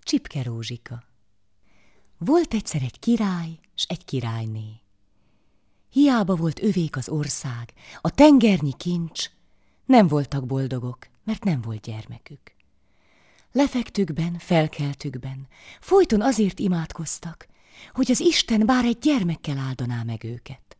Csipke Rózsika. Volt egyszer egy király, s egy királyné. Hiába volt övék az ország, a tengernyi kincs, nem voltak boldogok, mert nem volt gyermekük. Lefektükben, felkeltükben, folyton azért imádkoztak, hogy az Isten bár egy gyermekkel áldaná meg őket.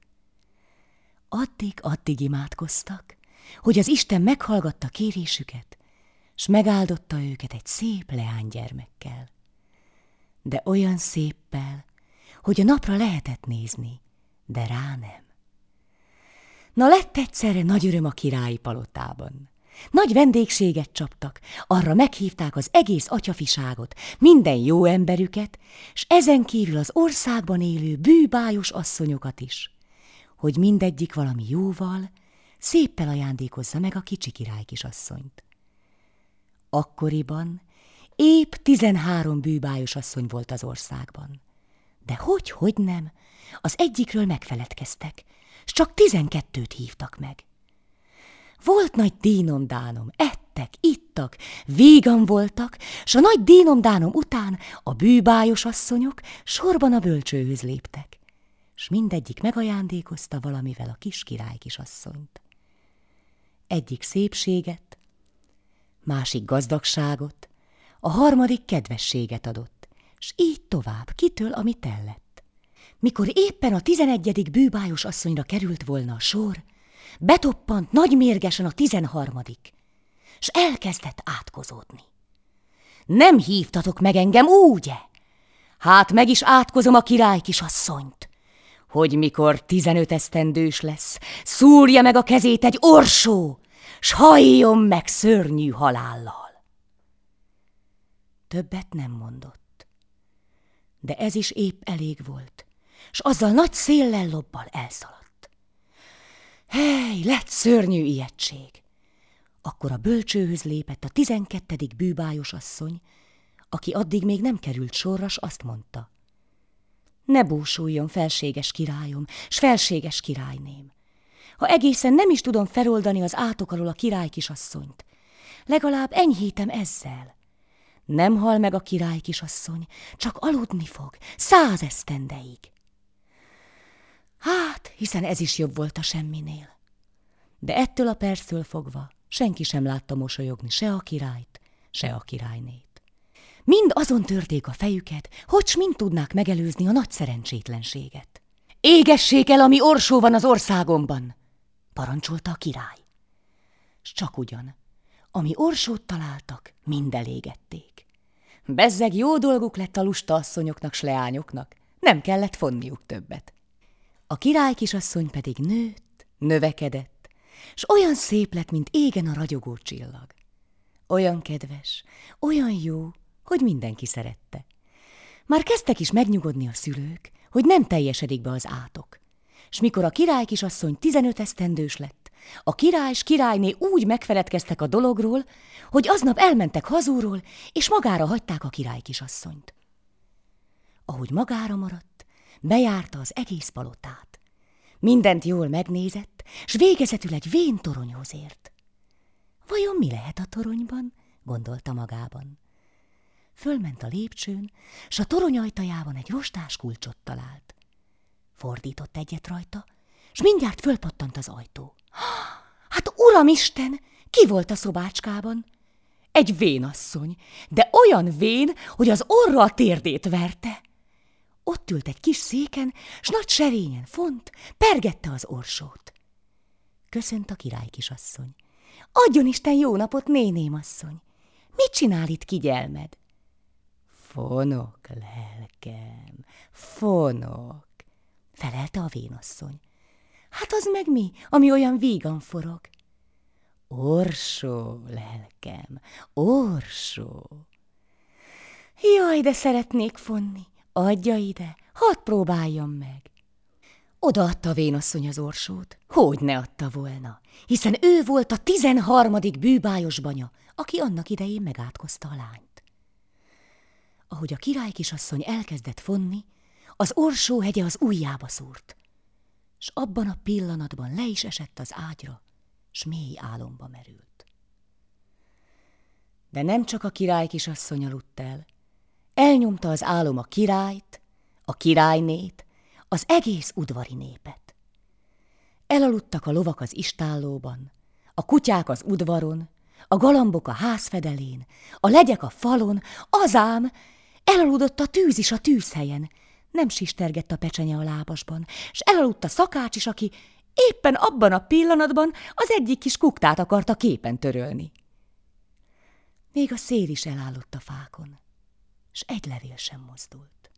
Addig imádkoztak, hogy az Isten meghallgatta kérésüket, s megáldotta őket egy szép leánygyermekkel. De olyan széppel, hogy a napra lehetett nézni, de rá nem. Na lett egyszerre nagy öröm a királyi palotában. Nagy vendégséget csaptak, arra meghívták az egész atyafiságot, minden jó emberüket, s ezen kívül az országban élő bűbájos asszonyokat is, hogy mindegyik valami jóval, széppel ajándékozza meg a kicsi királykisasszonyt. Akkoriban épp 13 bűbájos asszony volt az országban. De hogy nem, az egyikről megfeledkeztek, s csak 12-t hívtak meg. Volt nagy dínom-dánom, ettek, ittak, vígan voltak, s a nagy dínom-dánom után a bűbájos asszonyok sorban a bölcsőhöz léptek, s mindegyik megajándékozta valamivel a kis királykisasszonyt. Egyik szépséget, másik gazdagságot, a harmadik kedvességet adott, s így tovább, kitől, ami tellett. Mikor éppen a 11. bűbájos asszonyra került volna a sor, betoppant nagymérgesen a 13., s elkezdett átkozódni. Nem hívtatok meg engem, ugye? Hát meg is átkozom a királykisasszonyt, hogy mikor 15 esztendős lesz, szúrja meg a kezét egy orsó, s halljon meg szörnyű halállal. Többet nem mondott, de ez is épp elég volt, s azzal nagy széllel lobbal elszaladt. Hely, lett szörnyű ijegység. Akkor a bölcsőhöz lépett a 12. bűbájos asszony, aki addig még nem került sorra, s azt mondta: ne búsuljon, felséges királyom, s felséges királyném. Ha egészen nem is tudom feloldani az átok alól a királykisasszonyt, legalább enyhítem ezzel. Nem hal meg a királykisasszony, csak aludni fog 100 esztendeig. Hát, hiszen ez is jobb volt a semminél. De ettől a perctől fogva senki sem látta mosolyogni se a királyt, se a királynét. Mind azon törték a fejüket, hogy s mind tudnák megelőzni a nagy szerencsétlenséget. Égessék el, ami orsó van az országomban, parancsolta a király. S csak ugyan, ami orsót találtak, mind elégették. Bezzeg jó dolguk lett a lusta asszonyoknak s leányoknak, nem kellett fonniuk többet. A királykisasszony pedig nőtt, növekedett, s olyan szép lett, mint égen a ragyogó csillag. Olyan kedves, olyan jó, hogy mindenki szerette. Már kezdtek is megnyugodni a szülők, hogy nem teljesedik be az átok. S mikor a királykisasszony 15 esztendős lett, a király s királyné úgy megfeledkeztek a dologról, hogy aznap elmentek hazúról, és magára hagyták a királykisasszonyt. Ahogy magára maradt, bejárta az egész palotát. Mindent jól megnézett, s végezetül egy vén toronyhoz ért. Vajon mi lehet a toronyban? Gondolta magában. Fölment a lépcsőn, s a torony ajtajában egy rostás kulcsot talált. Fordított egyet rajta, s mindjárt fölpattant az ajtó. Hát uramisten, ki volt a szobácskában? Egy vénasszony, de olyan vén, hogy az orra a térdét verte. Ott ült egy kis széken, s nagy serényen font, pergette az orsót. Köszönt a királykisasszony. Adjon Isten jó napot, néném asszony. Mit csinál itt kigyelmed? Fonok, lelkem, fonok, felelte a vénasszony. Hát az meg mi, ami olyan vígan forog? Orsó, lelkem, orsó. Jaj, de szeretnék fonni. Adja ide, hadd próbáljam meg. Odaadta a vénasszony az orsót. Hogy ne adta volna, hiszen ő volt a 13. bűbájos banya, aki annak idején megátkozta a lányt. Ahogy a királykisasszony elkezdett fonni, az orsó hegye az ujjába szúrt, s abban a pillanatban le is esett az ágyra, s mély álomba merült. De nem csak a királykisasszony aludt el, Elnyomta az álom a királyt, a királynét, az egész udvari népet. Elaludtak a lovak az istállóban, a kutyák az udvaron, a galambok a házfedelén, a legyek a falon, azám, elaludott a tűz is a tűzhelyen. Nem sistergett a pecsenye a lábasban, s elaludt a szakács is, aki éppen abban a pillanatban az egyik kis kuktát akarta képen törölni. Még a szél is elállott a fákon, s egy levél sem mozdult.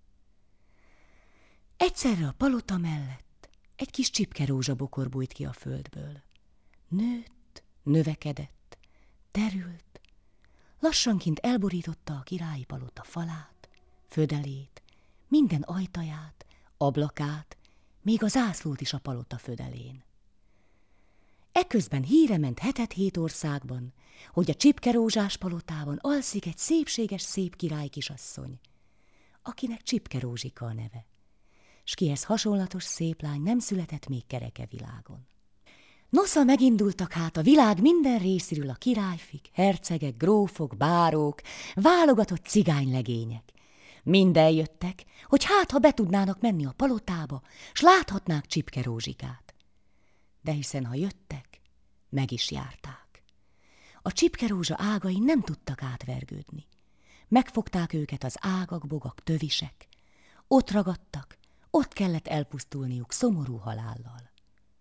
Egyszerre a palota mellett egy kis csipkerózsa bokor bújt ki a földből. Nőtt, növekedett, terült, lassanként elborította a királyi palota falát, födelét, minden ajtaját, ablakát, még a zászlót is a palota födelén. Eközben híre ment 7 országban, hogy a csipkerózsás palotában alszik egy szépséges szép király kisasszony, akinek Csipkerózsika a neve, s kihez hasonlatos szép lány nem született még kereke világon. Nosza megindultak hát a világ minden részéről a királyfik, hercegek, grófok, bárók, válogatott cigánylegények. Mind eljöttek, hogy hát ha be tudnának menni a palotába, s láthatnák Csipkerózsikát. De hiszen ha jöttek, meg is járták. A csipkerózsa ágai nem tudtak átvergődni. Megfogták őket az ágak, bogak, tövisek. Ott ragadtak, ott kellett elpusztulniuk szomorú halállal.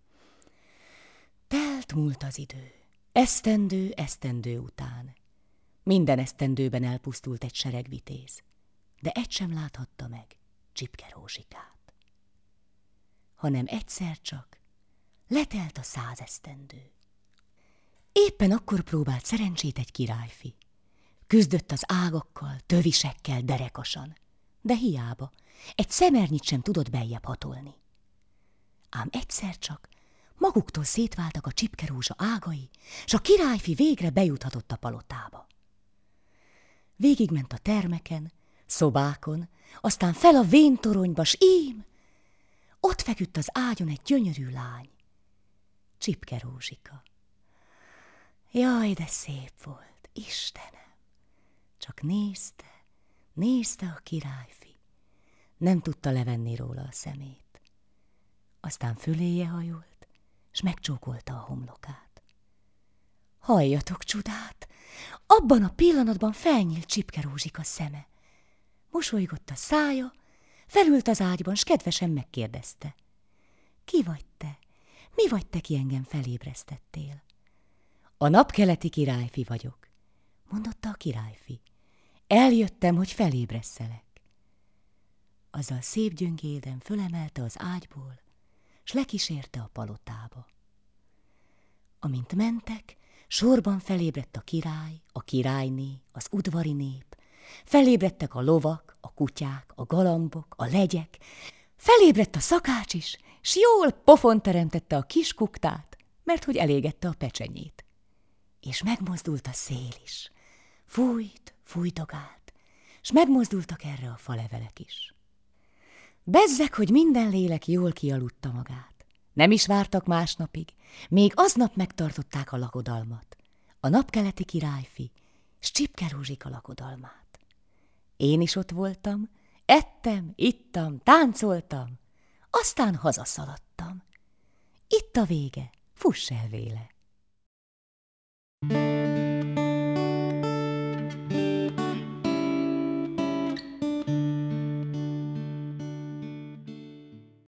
Múlt az idő, esztendő után. Minden esztendőben elpusztult egy sereg vitéz, de egy sem láthatta meg Csipkerózsikát. Hanem egyszer csak letelt a 100 esztendő. Éppen akkor próbált szerencsét egy királyfi. Küzdött az ágakkal, tövisekkel derekasan, de hiába, egy szemernyit sem tudott beljebb hatolni. Ám egyszer csak maguktól szétváltak a csipkerózsa ágai, s a királyfi végre bejuthatott a palotába. Végigment a termeken, szobákon, aztán fel a véntoronyba, s ím, ott feküdt az ágyon egy gyönyörű lány, Csipkerózsika. Jaj, de szép volt, Istenem! Csak nézte a királyfi, nem tudta levenni róla a szemét. Aztán föléje hajolt, s megcsókolta a homlokát. Halljatok csodát! Abban a pillanatban felnyílt Csipkerózsika szeme. Mosolygott a szája, felült az ágyban, s kedvesen megkérdezte. Ki vagy te? Mi vagy te, ki engem felébresztettél? A napkeleti királyfi vagyok, mondotta a királyfi. Eljöttem, hogy felébresszelek. Azzal szép gyöngéden fölemelte az ágyból, s lekísérte a palotába. Amint mentek, sorban felébredt a király, a királyné, az udvari nép, felébredtek a lovak, a kutyák, a galambok, a legyek, felébredt a szakács is, s jól pofont teremtette a kis kuktát, mert hogy elégette a pecsenyét. És megmozdult a szél is, fújtogált, s megmozdultak erre a falevelek is. Bezzeg, hogy minden lélek jól kialudta magát. Nem is vártak másnapig, még aznap megtartották a lakodalmat, a napkeleti királyfi, s Csipkerózsika lakodalmát. Én is ott voltam, ettem, ittam, táncoltam, aztán hazaszaladtam. Itt a vége, fuss el véle!